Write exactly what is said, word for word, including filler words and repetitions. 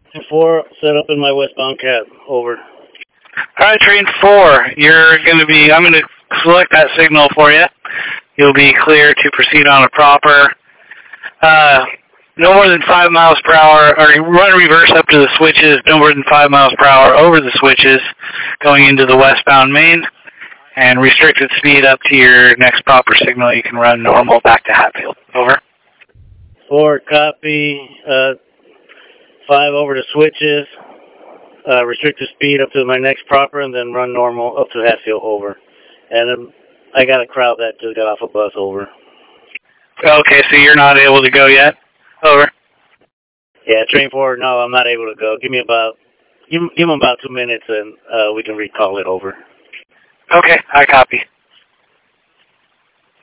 Four, set up in my westbound cab. Over. All right, train four, you're going to be, I'm going to select that signal for you. You'll be clear to proceed on a proper, uh, no more than five miles per hour, or run reverse up to the switches, no more than five miles per hour over the switches, going into the westbound main, and restricted speed up to your next proper signal. You can run normal back to Hatfield. Over. Four, copy. Uh, five over the switches. Uh, restricted speed up to my next proper, and then run normal up to Hatfield. Over. And um, I got a crowd that just got off a bus. Over. Okay, so you're not able to go yet? Over. Yeah, train four, no, I'm not able to go. Give me about, give, give them about two minutes, and uh, we can recall it. Over. Okay, I copy.